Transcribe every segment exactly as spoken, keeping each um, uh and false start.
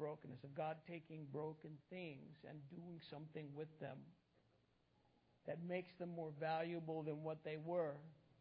brokenness, of God taking broken things and doing something with them that makes them more valuable than what they were.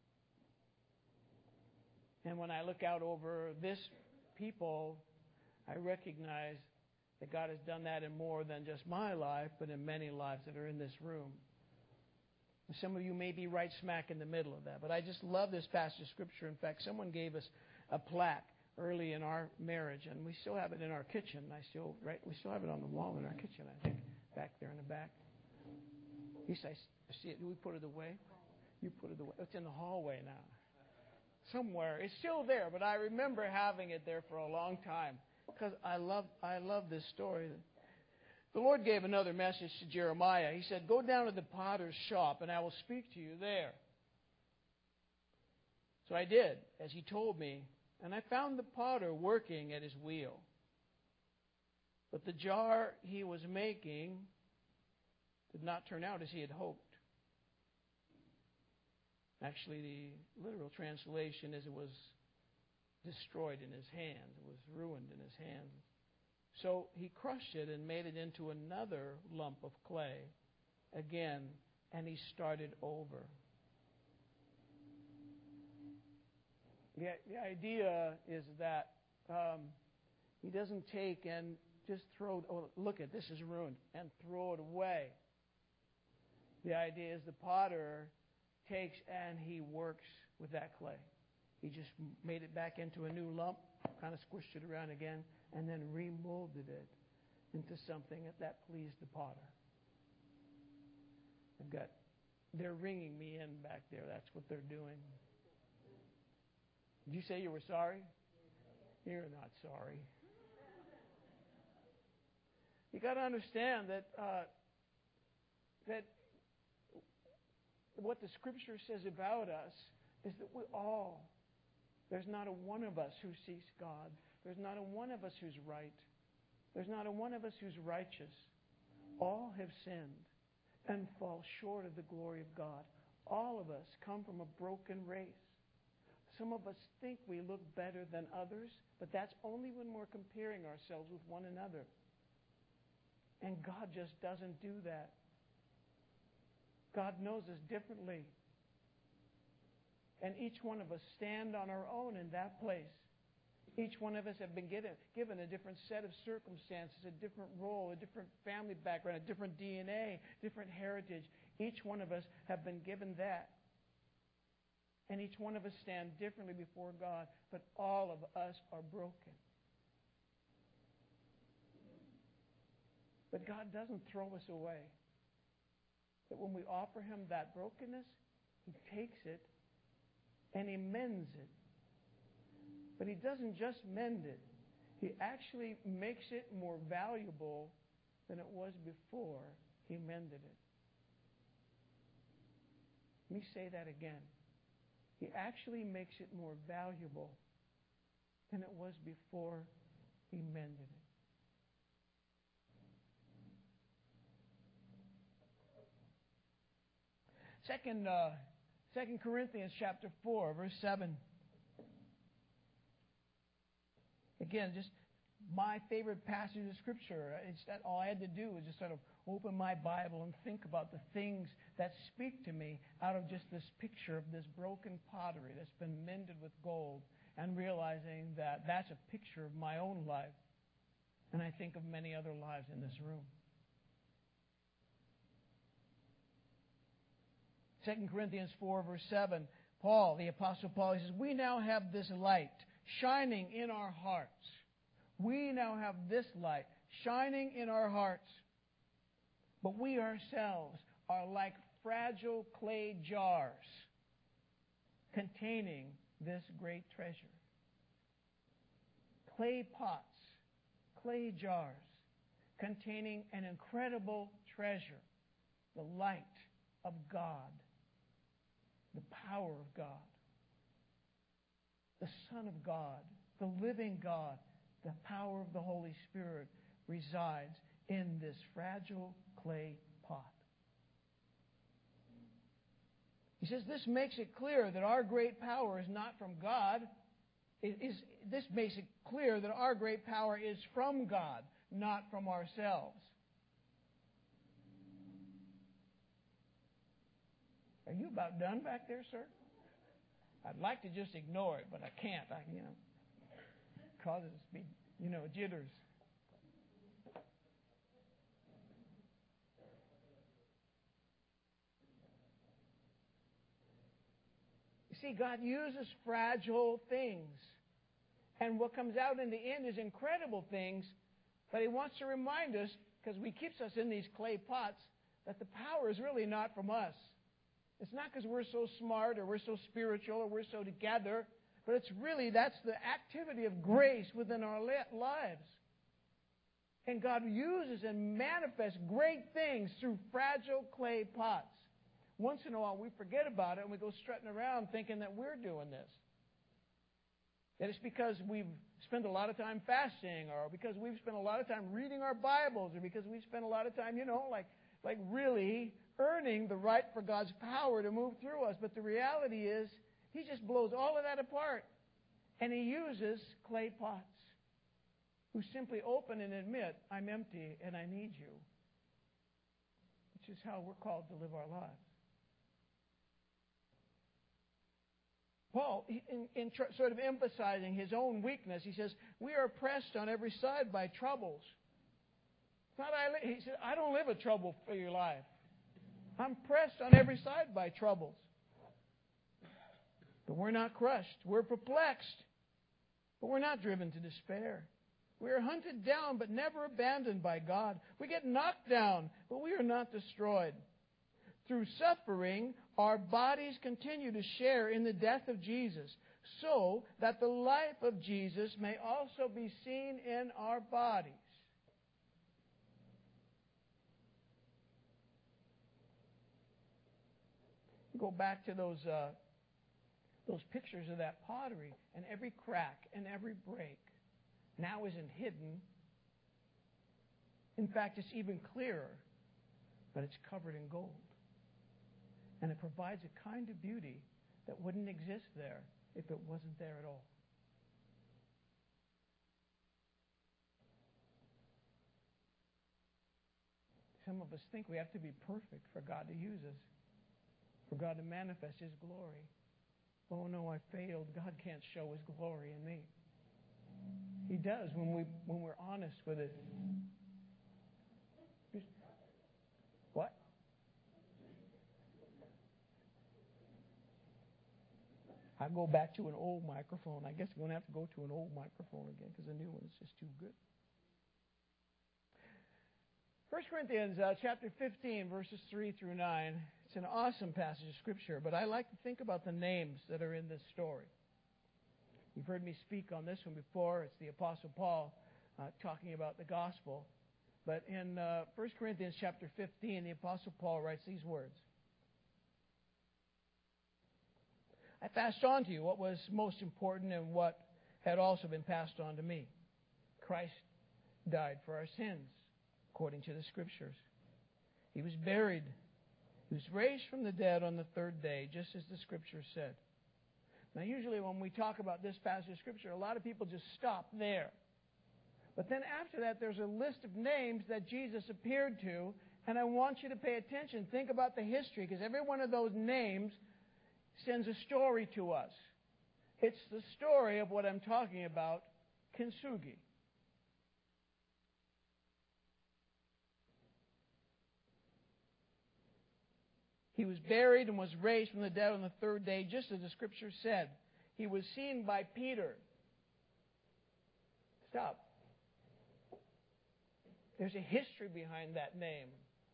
And when I look out over this people, I recognize that God has done that in more than just my life, but in many lives that are in this room. And some of you may be right smack in the middle of that. But I just love this passage of Scripture. In fact, someone gave us a plaque early in our marriage, and we still have it in our kitchen. I still, right, we still have it on the wall in our kitchen, I think, back there in the back. You say, see it? Do we put it away? You put it away. It's in the hallway now. Somewhere. It's still there, but I remember having it there for a long time because I love, I love this story. The Lord gave another message to Jeremiah. He said, go down to the potter's shop and I will speak to you there. So I did, as he told me, and I found the potter working at his wheel. But the jar he was making did not turn out as he had hoped. Actually, the literal translation is it was destroyed in his hands. It was ruined in his hands. So he crushed it and made it into another lump of clay again, and he started over. The, the idea is that um, he doesn't take and just throw, oh, look at this is ruined, and throw it away. The idea is the potter takes and he works with that clay. He just made it back into a new lump, kind of squished it around again, and then remolded it into something that, that pleased the potter. I've got, they're ringing me in back there. That's what they're doing. Did you say you were sorry? You're not sorry. You got to understand that uh, that what the Scripture says about us is that we all, there's not a one of us who seeks God. There's not a one of us who's right. There's not a one of us who's righteous. All have sinned and fall short of the glory of God. All of us come from a broken race. Some of us think we look better than others, but that's only when we're comparing ourselves with one another. And God just doesn't do that. God knows us differently. And each one of us stand on our own in that place. Each one of us have been given, given a different set of circumstances, a different role, a different family background, a different D N A, different heritage. Each one of us have been given that. And each one of us stand differently before God, but all of us are broken. But God doesn't throw us away. That when we offer Him that brokenness, He takes it and He mends it. But He doesn't just mend it. He actually makes it more valuable than it was before He mended it. Let me say that again. He actually makes it more valuable than it was before He mended it. Second, uh, Second Corinthians chapter four, verse seven. Again, just my favorite passage of Scripture. It's that all I had to do was just sort of open my Bible and think about the things that speak to me out of just this picture of this broken pottery that's been mended with gold, and realizing that that's a picture of my own life. And I think of many other lives in this room. Second Corinthians four, verse seven, Paul, the Apostle Paul, he says, we now have this light shining in our hearts. We now have this light shining in our hearts. But we ourselves are like fragile clay jars containing this great treasure. Clay pots, clay jars containing an incredible treasure, the light of God, the power of God, the Son of God, the living God, the power of the Holy Spirit resides in this fragile clay pot. He says this makes it clear that our great power is not from God. It is, this makes it clear that our great power is from God, not from ourselves. Are you about done back there, sir? I'd like to just ignore it, but I can't. I, you know, it causes me, you know, jitters. You see, God uses fragile things. And what comes out in the end is incredible things. But He wants to remind us, because He keeps us in these clay pots, that the power is really not from us. It's not because we're so smart or we're so spiritual or we're so together, but it's really, that's the activity of grace within our lives. And God uses and manifests great things through fragile clay pots. Once in a while we forget about it and we go strutting around thinking that we're doing this. That it's because we've spent a lot of time fasting, or because we've spent a lot of time reading our Bibles, or because we've spent a lot of time, you know, like, like really earning the right for God's power to move through us. But the reality is, He just blows all of that apart. And He uses clay pots who simply open and admit, I'm empty and I need you. Which is how we're called to live our lives. Paul, in, in tr- sort of emphasizing his own weakness, he says, we are pressed on every side by troubles. It's not I li- he said, I don't live a trouble-free life. I'm pressed on every side by troubles. But we're not crushed. We're perplexed. But we're not driven to despair. We are hunted down, but never abandoned by God. We get knocked down, but we are not destroyed. Through suffering, our bodies continue to share in the death of Jesus, so that the life of Jesus may also be seen in our bodies. Go back to those uh, those pictures of that pottery, and every crack and every break now isn't hidden. In fact, it's even clearer, but it's covered in gold. And it provides a kind of beauty that wouldn't exist there if it wasn't there at all. Some of us think we have to be perfect for God to use us, for God to manifest His glory. Oh no, I failed. God can't show His glory in me. He does when we when we're honest with it. What? I go back to an old microphone. I guess I'm going to have to go to an old microphone again because the new one is just too good. First Corinthians uh, chapter fifteen, verses three through nine. It's an awesome passage of Scripture, but I like to think about the names that are in this story. You've heard me speak on this one before. It's the Apostle Paul uh, talking about the gospel. But in uh, First Corinthians chapter fifteen, the Apostle Paul writes these words. I passed on to you what was most important and what had also been passed on to me. Christ died for our sins, according to the Scriptures. He was buried. He was raised from the dead on the third day, just as the Scripture said. Now, usually when we talk about this passage of Scripture, a lot of people just stop there. But then after that, there's a list of names that Jesus appeared to, and I want you to pay attention. Think about the history, because every one of those names sends a story to us. It's the story of what I'm talking about, kintsugi. He was buried and was raised from the dead on the third day, just as the Scripture said. He was seen by Peter. Stop. There's a history behind that name.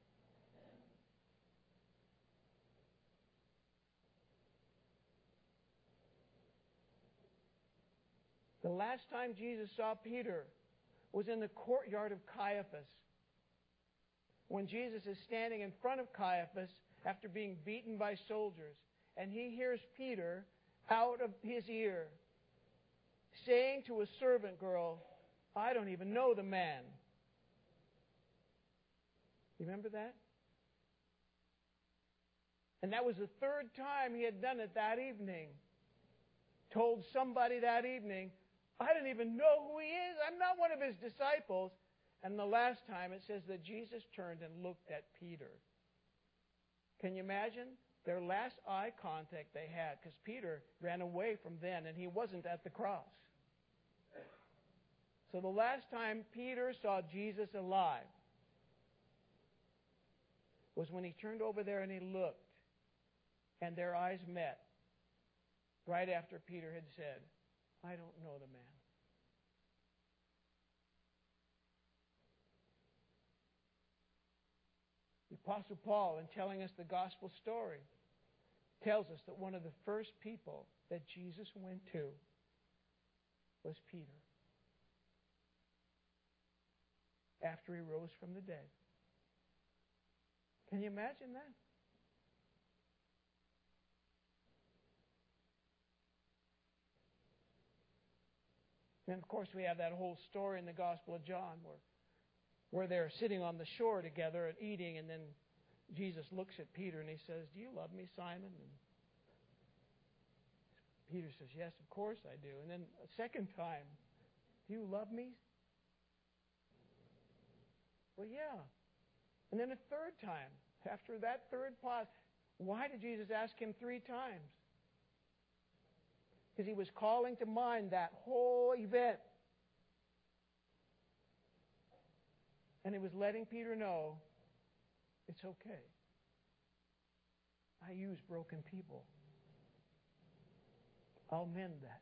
The last time Jesus saw Peter was in the courtyard of Caiaphas, when Jesus is standing in front of Caiaphas after being beaten by soldiers, and he hears Peter out of his ear saying to a servant girl, I don't even know the man. You remember that? And that was the third time he had done it that evening. told somebody that evening, I don't even know who he is. I'm not one of his disciples. And the last time it says that Jesus turned and looked at Peter. Can you imagine? Their last eye contact they had, because Peter ran away from then and he wasn't at the cross. So the last time Peter saw Jesus alive was when he turned over there and he looked, and their eyes met right after Peter had said, I don't know the man. The Apostle Paul, in telling us the gospel story, tells us that one of the first people that Jesus went to was Peter, after he rose from the dead. Can you imagine that? And of course we have that whole story in the Gospel of John where, where they're sitting on the shore together and eating, and then Jesus looks at Peter and he says, do you love me, Simon? And Peter says, yes, of course I do. And then a second time, do you love me? Well, yeah. And then a third time, after that third pause, why did Jesus ask him three times? Because he was calling to mind that whole event. And he was letting Peter know, it's okay. I use broken people. I'll mend that.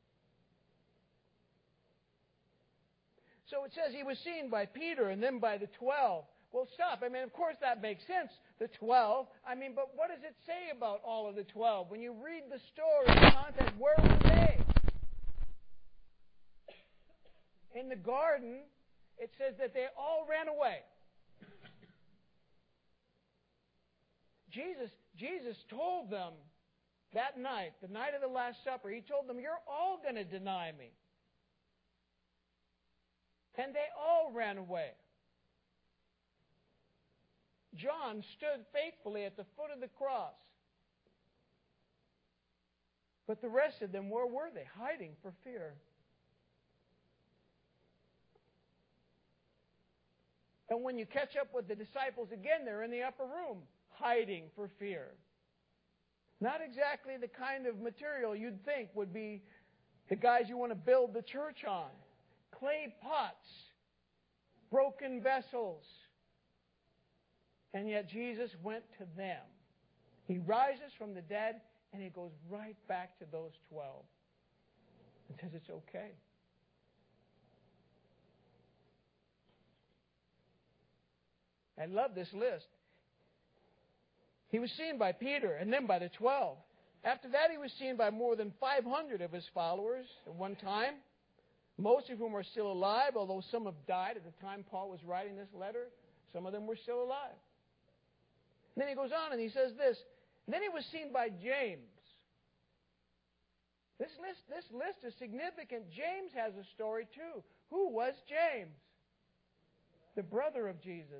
So it says he was seen by Peter and then by the twelve. Well, stop. I mean, of course that makes sense. The twelve. I mean, but what does it say about all of the twelve? When you read the story, the context, where were they? In the garden, it says that they all ran away. Jesus, Jesus told them that night, the night of the Last Supper, he told them, you're all going to deny me. And they all ran away. John stood faithfully at the foot of the cross. But the rest of them, where were they? Hiding for fear. And when you catch up with the disciples again, they're in the upper room, hiding for fear. Not exactly the kind of material you'd think would be the guys you want to build the church on. Clay pots, broken vessels. And yet Jesus went to them. He rises from the dead and he goes right back to those twelve and says it's okay. I love this list. He was seen by Peter and then by the twelve. After that, he was seen by more than five hundred of his followers at one time, most of whom are still alive, although some have died at the time Paul was writing this letter. Some of them were still alive. And then he goes on and he says this. And then he was seen by James. This list, this list is significant. James has a story too. Who was James? The brother of Jesus.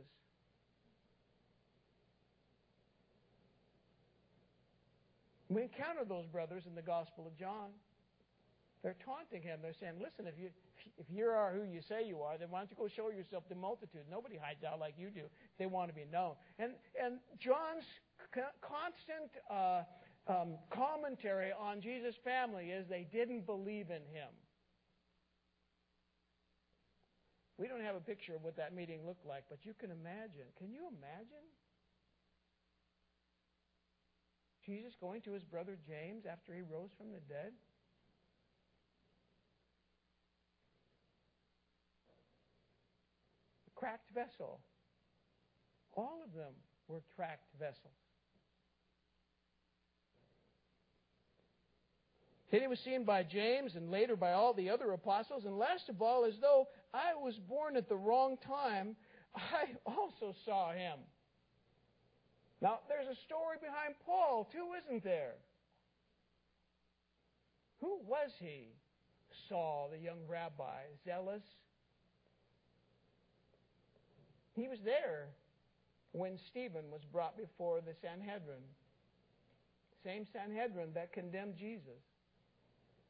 We encounter those brothers in the Gospel of John. They're taunting him. They're saying, listen, if you if you are who you say you are, then why don't you go show yourself to the multitude? Nobody hides out like you do. They want to be known. And and John's constant uh, um, commentary on Jesus' family is they didn't believe in him. We don't have a picture of what that meeting looked like, but you can imagine. Can you imagine? Jesus going to his brother James after he rose from the dead? A cracked vessel. All of them were cracked vessels. Then he was seen by James and later by all the other apostles. And last of all, as though I was born at the wrong time, I also saw him. Now, there's a story behind Paul, too, isn't there? Who was he? Saul, the young rabbi, zealous. He was there when Stephen was brought before the Sanhedrin. Same Sanhedrin that condemned Jesus.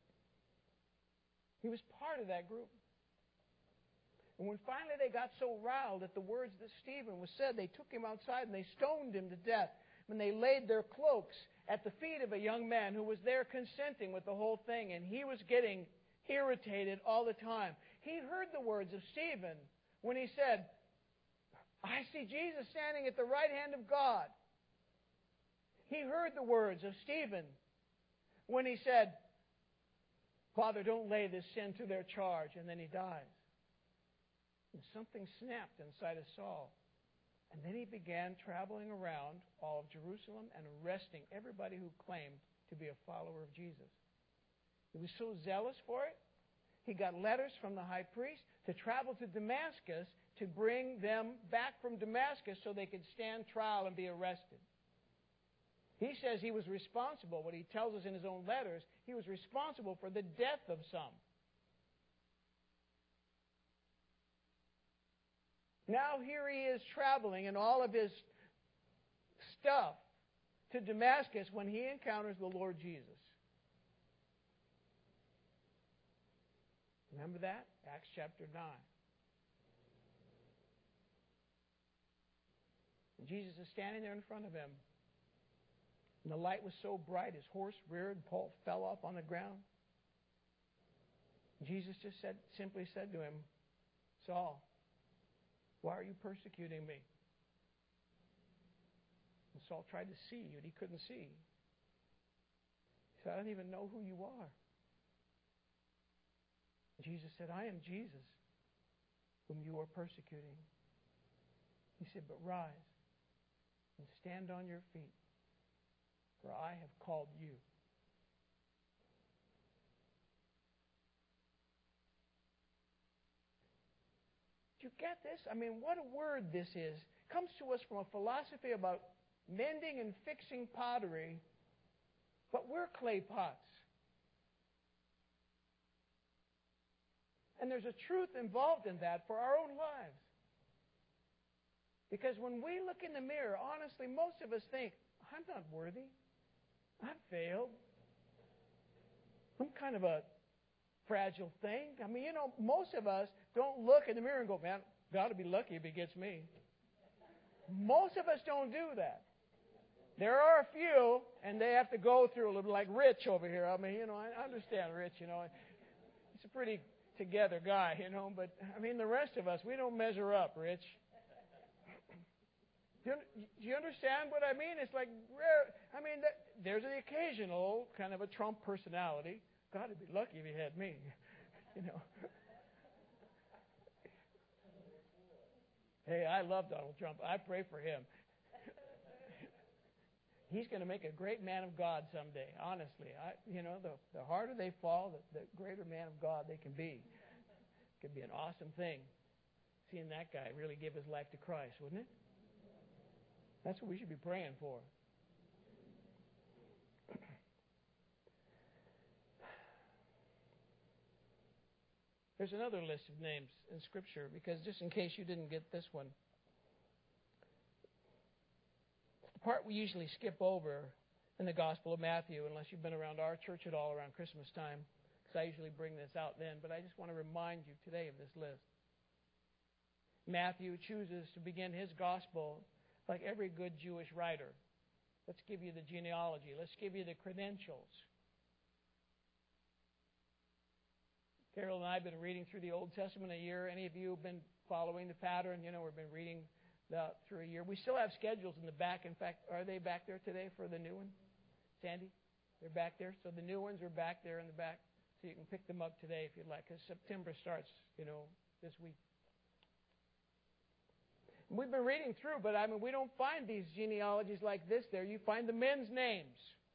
He was part of that group. And when finally they got so riled at the words that Stephen was said, they took him outside and they stoned him to death. When they laid their cloaks at the feet of a young man who was there consenting with the whole thing, and he was getting irritated all the time. He heard the words of Stephen when he said, I see Jesus standing at the right hand of God. He heard the words of Stephen when he said, Father, don't lay this sin to their charge, and then he dies. And something snapped inside of Saul. And then he began traveling around all of Jerusalem and arresting everybody who claimed to be a follower of Jesus. He was so zealous for it, he got letters from the high priest to travel to Damascus to bring them back from Damascus so they could stand trial and be arrested. He says he was responsible, what he tells us in his own letters, he was responsible for the death of some. Now here he is traveling in all of his stuff to Damascus when he encounters the Lord Jesus. Remember that? Acts chapter nine. And Jesus is standing there in front of him. And the light was so bright, his horse reared, and Paul fell off on the ground. Jesus just said, simply said to him, Saul, why are you persecuting me? And Saul tried to see, but he couldn't see. He said, I don't even know who you are. Jesus said, I am Jesus, whom you are persecuting. He said, but rise and stand on your feet, for I have called you. Do you get this? I mean, what a word this is. It comes to us from a philosophy about mending and fixing pottery, but we're clay pots. And there's a truth involved in that for our own lives. Because when we look in the mirror, honestly, most of us think, I'm not worthy. I've failed. I'm kind of a fragile thing. I mean, you know, most of us don't look in the mirror and go, man, got to be lucky if he gets me. Most of us don't do that. There are a few, and they have to go through a little, like Rich over here. I mean, you know, I understand Rich, you know. He's a pretty together guy, you know, but, I mean, the rest of us, we don't measure up, Rich. Do you, do you understand what I mean? It's like rare. I mean, that, there's the occasional kind of a Trump personality. God would be lucky if he had me, you know. Hey, I love Donald Trump. I pray for him. He's going to make a great man of God someday, honestly. I, you know, the, the harder they fall, the, the greater man of God they can be. It could be an awesome thing, seeing that guy really give his life to Christ, wouldn't it? That's what we should be praying for. There's another list of names in Scripture, because just in case you didn't get this one, it's the part we usually skip over in the Gospel of Matthew, unless you've been around our church at all around Christmas time, because I usually bring this out then. But I just want to remind you today of this list. Matthew chooses to begin his Gospel like every good Jewish writer. Let's give you the genealogy. Let's give you the credentials. Carol and I have been reading through the Old Testament a year. Any of you have been following the pattern? You know, we've been reading the, through a year. We still have schedules in the back. In fact, are they back there today for the new one? Sandy? They're back there. So the new ones are back there in the back. So you can pick them up today if you'd like, because September starts, you know, this week. We've been reading through, but I mean, we don't find these genealogies like this there. You find the men's names.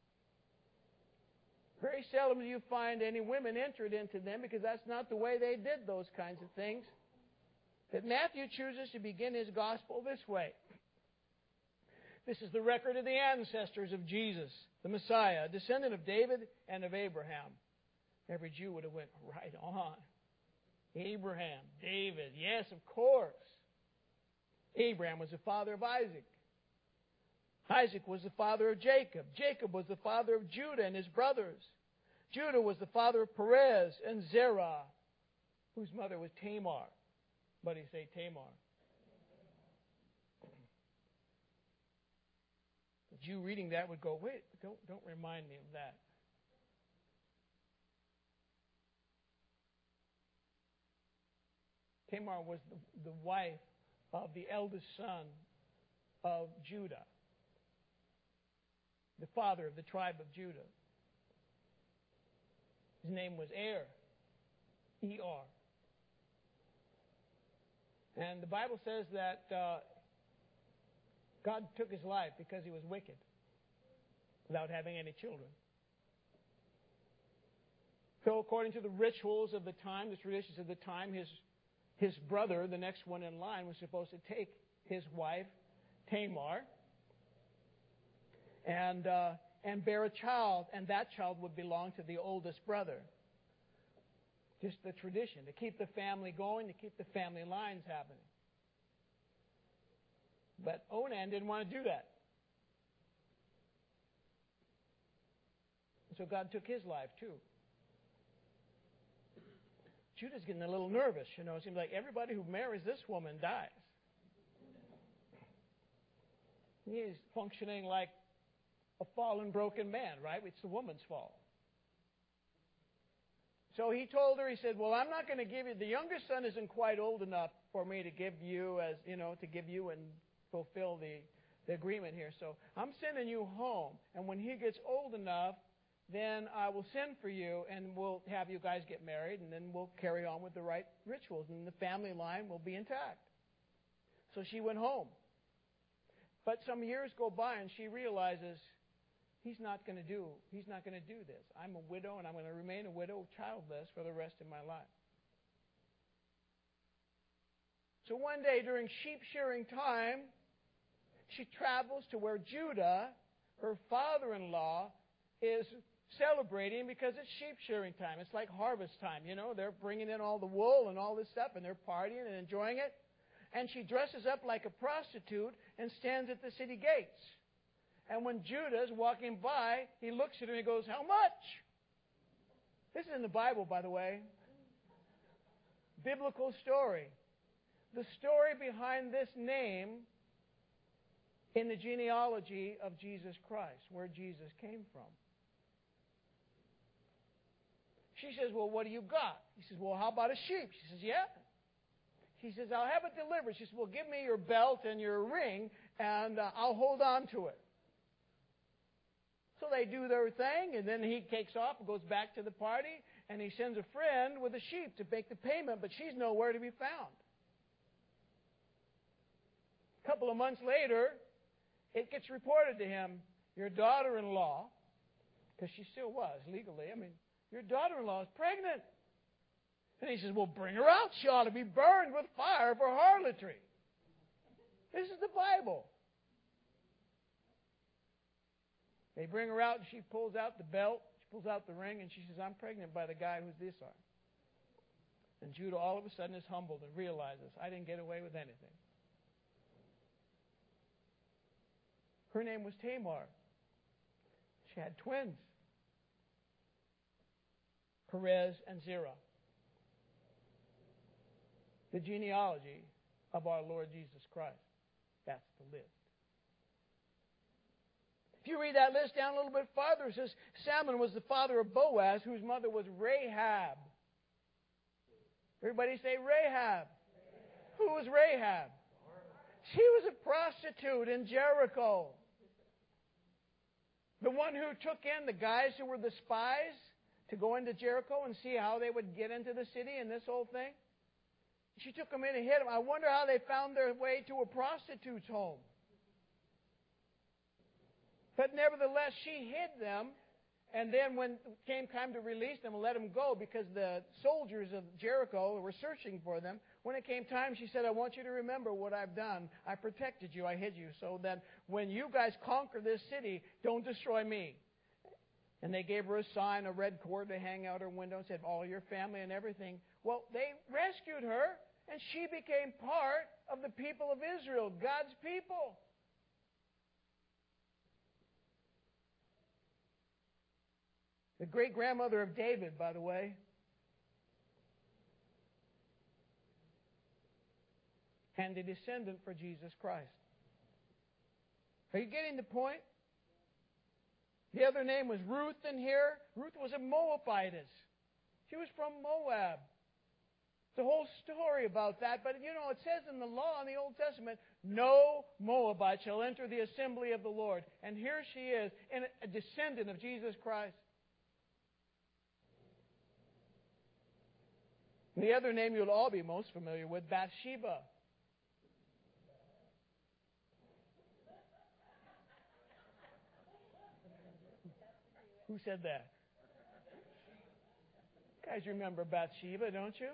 Very seldom do you find any women entered into them, because that's not the way they did those kinds of things. But Matthew chooses to begin his gospel this way. This is the record of the ancestors of Jesus, the Messiah, a descendant of David and of Abraham. Every Jew would have went right on. Abraham, David, yes, of course. Abraham was the father of Isaac. Isaac was the father of Jacob. Jacob was the father of Judah and his brothers. Judah was the father of Perez and Zerah, whose mother was Tamar. Buddy, say Tamar. A Jew reading that would go, wait, don't, don't remind me of that. Tamar was the, the wife of the eldest son of Judah, the father of the tribe of Judah. His name was Er, E R. And the Bible says that uh, God took his life because he was wicked, without having any children. So according to the rituals of the time, the traditions of the time, his, his brother, the next one in line, was supposed to take his wife, Tamar, and, uh, and bear a child, and that child would belong to the oldest brother. Just the tradition, to keep the family going, to keep the family lines happening. But Onan didn't want to do that. So God took his life too. Judah's getting a little nervous, you know. It seems like everybody who marries this woman dies. He's functioning like a fallen, broken man, right? It's the woman's fault. So he told her, he said, well, I'm not going to give you, the youngest son isn't quite old enough for me to give you as, you know, to give you and fulfill the, the agreement here. So I'm sending you home. And when he gets old enough, then I will send for you and we'll have you guys get married and then we'll carry on with the right rituals and the family line will be intact. So she went home. But some years go by and she realizes, He's not going to do, he's not going to do this. I'm a widow and I'm going to remain a widow, childless for the rest of my life. So one day during sheep shearing time, she travels to where Judah, her father-in-law, is celebrating because it's sheep shearing time. It's like harvest time, you know. They're bringing in all the wool and all this stuff and they're partying and enjoying it. And she dresses up like a prostitute and stands at the city gates. And when Judah's walking by, he looks at her and he goes, how much? This is in the Bible, by the way. Biblical story. The story behind this name in the genealogy of Jesus Christ, where Jesus came from. She says, well, what do you got? He says, well, how about a sheep? She says, yeah. He says, I'll have it delivered. She says, well, give me your belt and your ring, and uh, I'll hold on to it. So they do their thing, and then he takes off and goes back to the party, and he sends a friend with a sheep to make the payment, but she's nowhere to be found. A couple of months later, it gets reported to him, your daughter-in-law, because she still was legally, I mean, your daughter-in-law is pregnant. And he says, well, bring her out. She ought to be burned with fire for harlotry. This is the Bible. They bring her out, and she pulls out the belt, she pulls out the ring, and she says, I'm pregnant by the guy who's this arm. And Judah all of a sudden is humbled and realizes, I didn't get away with anything. Her name was Tamar. She had twins, Perez and Zerah. The genealogy of our Lord Jesus Christ. That's the list. If you read that list down a little bit farther, it says Salmon was the father of Boaz, whose mother was Rahab. Everybody say Rahab. Rahab. Who was Rahab? She was a prostitute in Jericho. The one who took in the guys who were the spies to go into Jericho and see how they would get into the city and this whole thing. She took them in and hid them. I wonder how they found their way to a prostitute's home. But nevertheless, she hid them. And then when it came time to release them and let them go, because the soldiers of Jericho were searching for them, when it came time, she said, I want you to remember what I've done. I protected you. I hid you so that when you guys conquer this city, don't destroy me. And they gave her a sign, a red cord to hang out her window and said, all your family and everything. Well, they rescued her, and she became part of the people of Israel, God's people. The great-grandmother of David, by the way. And the descendant for Jesus Christ. Are you getting the point? The other name was Ruth in here. Ruth was a Moabitess. She was from Moab. The whole story about that. But, you know, it says in the law in the Old Testament, no Moabite shall enter the assembly of the Lord. And here she is, a descendant of Jesus Christ. The other name you'll all be most familiar with, Bathsheba. Who said that? You guys remember Bathsheba, don't you?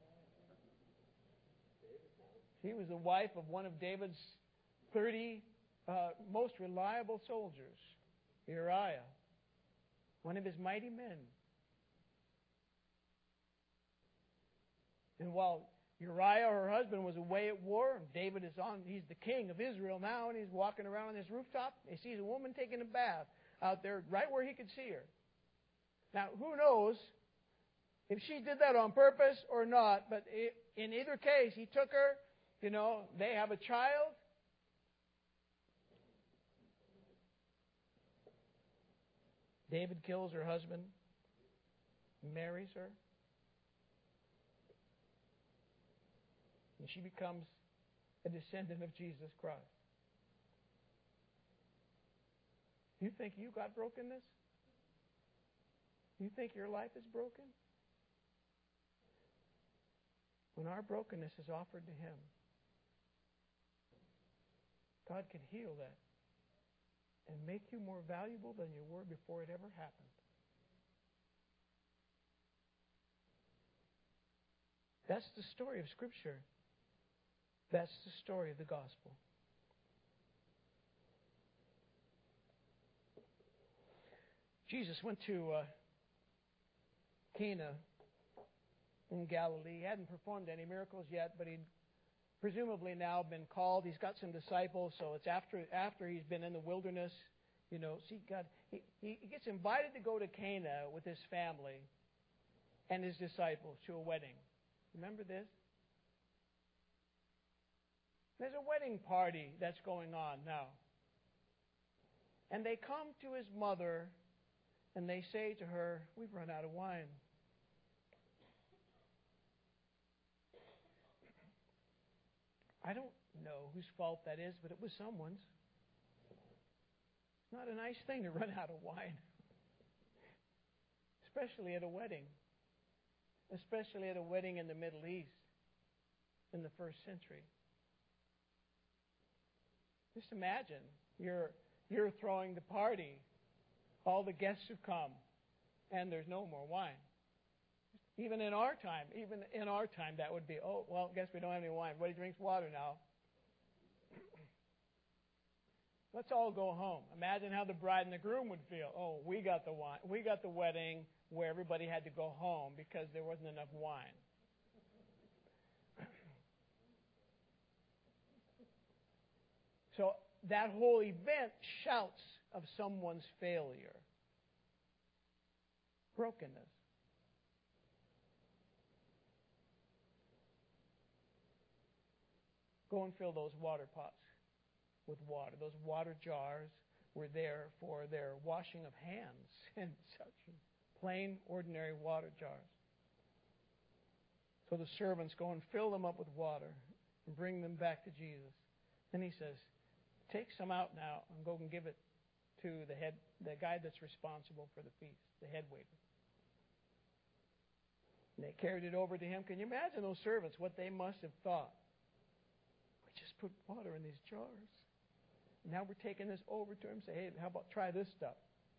She was the wife of one of David's thirty uh, most reliable soldiers, Uriah, one of his mighty men. And while Uriah, her husband, was away at war, and David is on, he's the king of Israel now, and he's walking around on this rooftop, he sees a woman taking a bath out there right where he could see her. Now, who knows if she did that on purpose or not, but in either case, he took her, you know, they have a child. David kills her husband, marries her, and she becomes a descendant of Jesus Christ. You think you got brokenness? You think your life is broken? When our brokenness is offered to Him, God can heal that and make you more valuable than you were before it ever happened. That's the story of Scripture. That's the story of the gospel. Jesus went to uh, Cana in Galilee. He hadn't performed any miracles yet, but he'd presumably now been called. He's got some disciples, so it's after after he's been in the wilderness. You know, see, God, he, he gets invited to go to Cana with his family and his disciples to a wedding. Remember this? There's a wedding party that's going on now. And they come to his mother and they say to her, "We've run out of wine." I don't know whose fault that is, but it was someone's. It's not a nice thing to run out of wine. Especially at a wedding. Especially at a wedding in the Middle East in the first century. Just imagine, you're, you're throwing the party. All the guests have come, and there's no more wine. Even in our time, even in our time, that would be, oh, well, guess we don't have any wine. Everybody drinks water now. Let's all go home. Imagine how the bride and the groom would feel. Oh, we got the wine. We got the wedding where everybody had to go home because there wasn't enough wine. So that whole event shouts of someone's failure, brokenness. Go and fill those water pots with water. Those water jars were there for their washing of hands and such. Plain, ordinary water jars. So the servants go and fill them up with water and bring them back to Jesus. Then he says, "Take some out now and go and give it to the head, the guy that's responsible for the feast, the head waiter." And they carried it over to him. Can you imagine those servants, what they must have thought? We just put water in these jars. Now we're taking this over to him and say, "Hey, how about try this stuff?"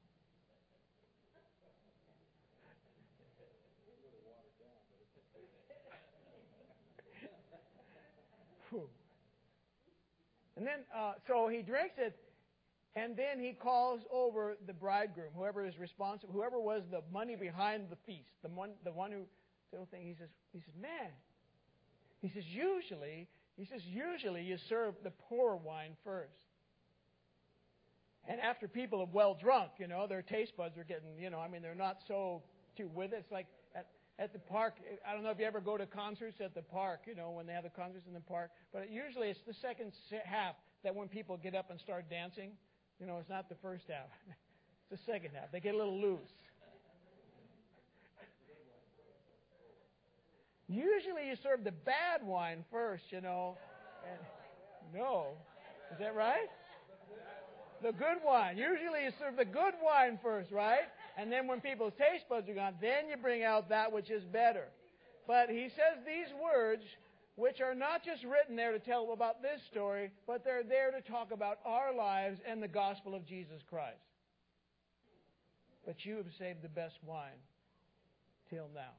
Whew. And then, uh, so he drinks it, and then he calls over the bridegroom, whoever is responsible, whoever was the money behind the feast, the one, the one who, the whole thing. He says, he says, "Man," he says, "usually." He says, usually you serve the poor wine first. And after people have well drunk, you know, their taste buds are getting, you know, I mean, they're not so too with it. It's like at, at the park. I don't know if you ever go to concerts at the park, you know, when they have the concerts in the park. But usually it's the second half that when people get up and start dancing, you know, it's not the first half. It's the second half. They get a little loose. Usually you serve the bad wine first, you know. And, no. Is that right? The good wine. Usually you serve the good wine first, right? And then when people's taste buds are gone, then you bring out that which is better. But he says these words, which are not just written there to tell about this story, but they're there to talk about our lives and the gospel of Jesus Christ. But you have saved the best wine till now.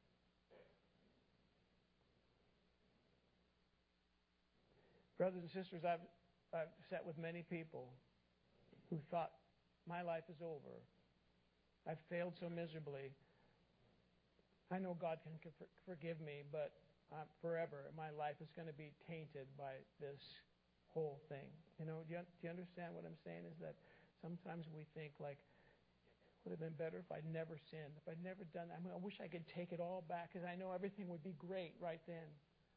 Brothers and sisters, I've, I've sat with many people who thought, my life is over. I've failed so miserably. I know God can forgive me, but uh, forever my life is going to be tainted by this whole thing. You know, do you, do you understand what I'm saying? Is that sometimes we think like, it would have been better if I'd never sinned, if I'd never done that. I mean, I wish I could take it all back because I know everything would be great right then.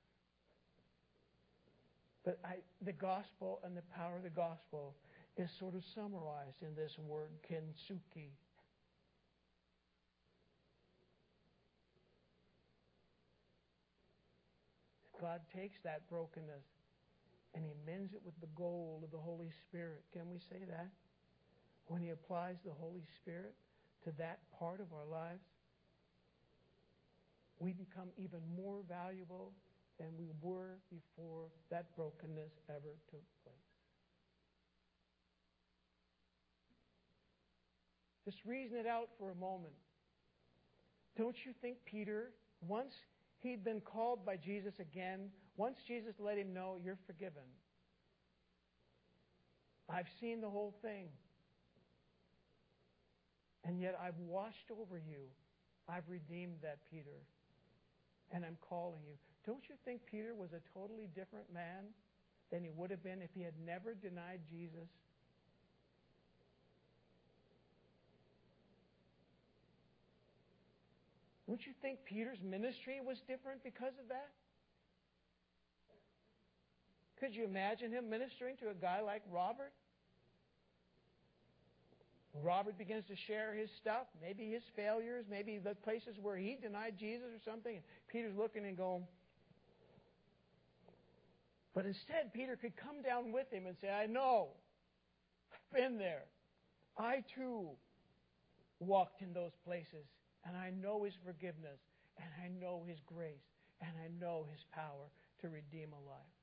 But I, the gospel and the power of the gospel is sort of summarized in this word, kintsugi. God takes that brokenness and He mends it with the gold of the Holy Spirit. Can we say that? When He applies the Holy Spirit to that part of our lives, we become even more valuable than we were before that brokenness ever took place. Just reason it out for a moment. Don't you think Peter, once he'd been called by Jesus again, once Jesus let him know, you're forgiven. I've seen the whole thing. And yet I've washed over you. I've redeemed that, Peter. And I'm calling you. Don't you think Peter was a totally different man than he would have been if he had never denied Jesus? Don't you think Peter's ministry was different because of that? Could you imagine him ministering to a guy like Robert? Robert begins to share his stuff, maybe his failures, maybe the places where he denied Jesus or something. And Peter's looking and going. But instead, Peter could come down with him and say, I know. I've been there. I too walked in those places. And I know His forgiveness. And I know His grace. And I know His power to redeem a life.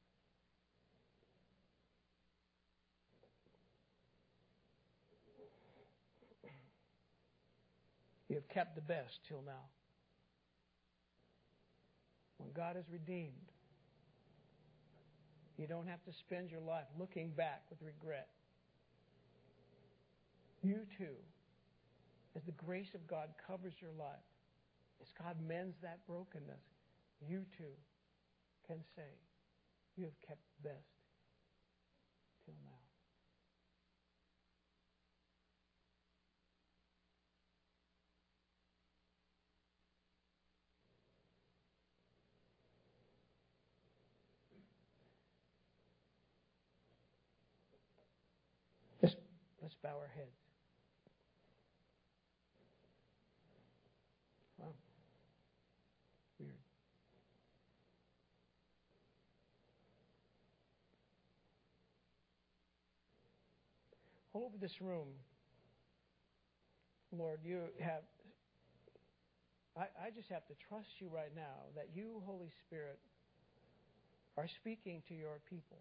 You have kept the best till now. When God has redeemed, you don't have to spend your life looking back with regret. You too, as the grace of God covers your life, as God mends that brokenness, you too can say, you have kept the best till now. Let's, let's bow our heads. Wow. Weird. All over this room, Lord, you have, I, I just have to trust you right now that you, Holy Spirit, are speaking to your people.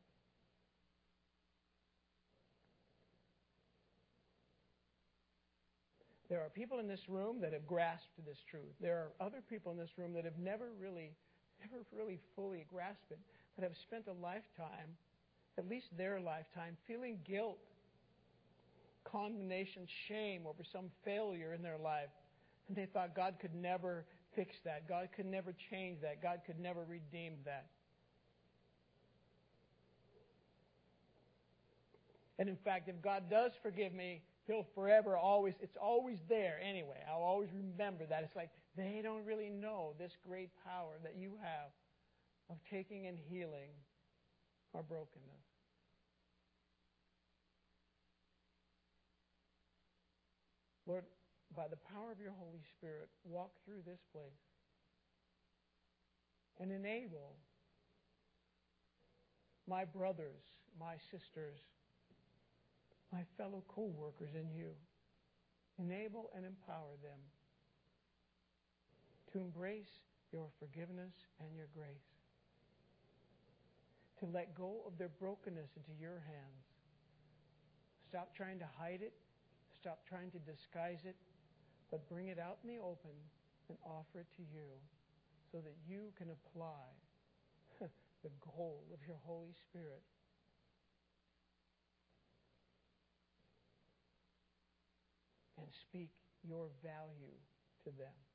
There are people in this room that have grasped this truth. There are other people in this room that have never really, never really fully grasped it, but have spent a lifetime, at least their lifetime, feeling guilt, condemnation, shame over some failure in their life. And they thought God could never fix that. God could never change that. God could never redeem that. And in fact, if God does forgive me, He'll forever always, it's always there anyway. I'll always remember that. It's like they don't really know this great power that you have of taking and healing our brokenness. Lord, by the power of your Holy Spirit, walk through this place and enable my brothers, my sisters, my fellow co-workers in you. Enable and empower them to embrace your forgiveness and your grace. To let go of their brokenness into your hands. Stop trying to hide it. Stop trying to disguise it. But bring it out in the open and offer it to you so that you can apply the goal of your Holy Spirit and speak your value to them.